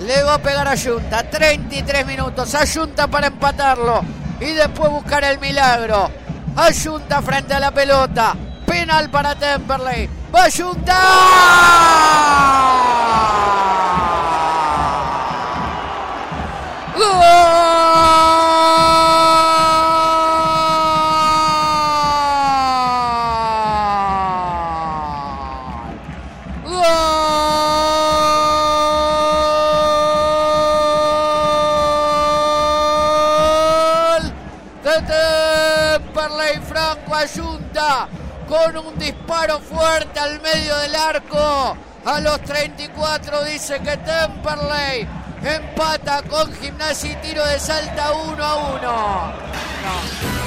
Le va a pegar a Junta. 33 minutos. A Junta para empatarlo. Y después buscar el milagro. A Junta frente a la pelota. Penal para Temperley. ¡Va Junta! Temperley, Franco Ayunta con un disparo fuerte al medio del arco. A los 34 dice que Temperley empata con Gimnasia y Tiro de Salta 1-1. No.